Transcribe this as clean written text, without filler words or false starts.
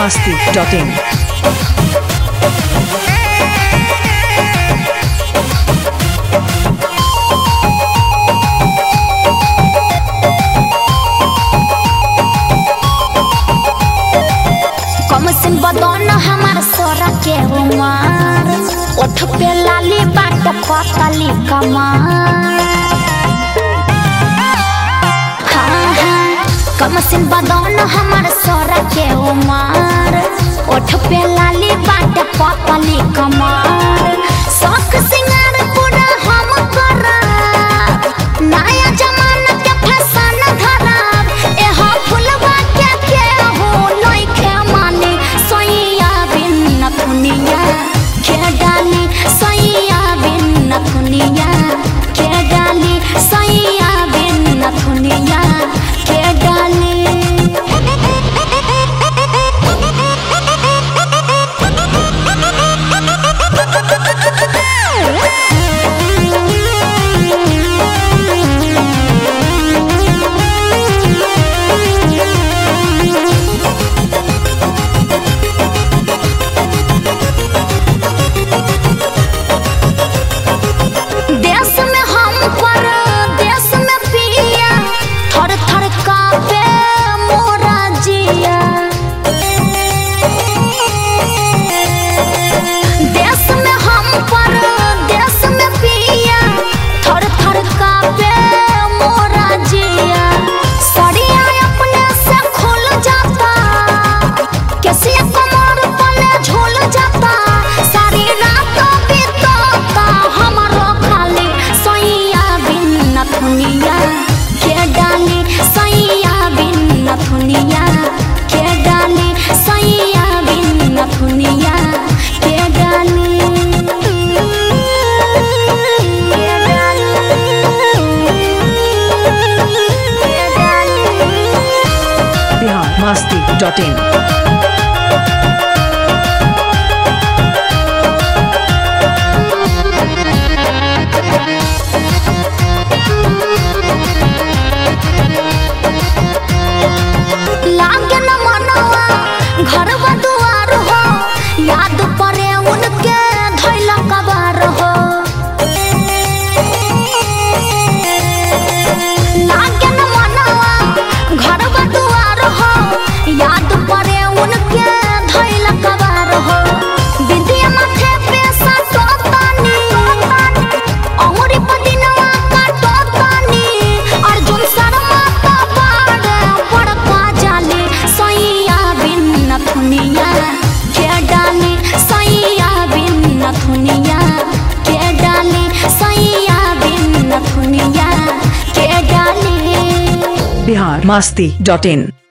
biharmasti.in कमसिन बदन हमार सोरा के उमर ओठ पे लाली बाट पतली कमर कमसिन बदन हमार सोरा के उमर ओठ पे लाली बाट पतली कमर शौक सिंगार पूरा हम करब नया जमाना के फैशन धरब एहो फुलवा के हो लइके माने सैया बिन नथुनिया के डाली सैया बिन नथुनिया के डाली सैया बिन नथुनिया के डाली देश में हम पर देश में पिया थर थर कांपे मोरा जिया देश में हम पर देश में पिया थर थर कांपे मोरा जिया सड़िया अपने से खुल जाता कैसे कमर पले झूल जाता सारी रात बीतता हमारो खाली सैया बिन नथुनिया के डाली सैया बिन नथुनिया के डाली सैया बिन नथुनिया के डाली biharmasti.in लागे न मनवा घरवा दुआर हो याद पड़े उनके धैल कबार हो लागे न मनवा घरवा दुआर हो याद पड़े उनके धैल कबार हो विद्या माथे पे सटोतानी अमरी पदिनवा काटोतानी अर्जुन शर्मा का बड़का जाली सैया बिन नथुनिया के डाली सैया बिन नथुनिया के डाली सैया बिन नथुनिया के डाली biharmasti.in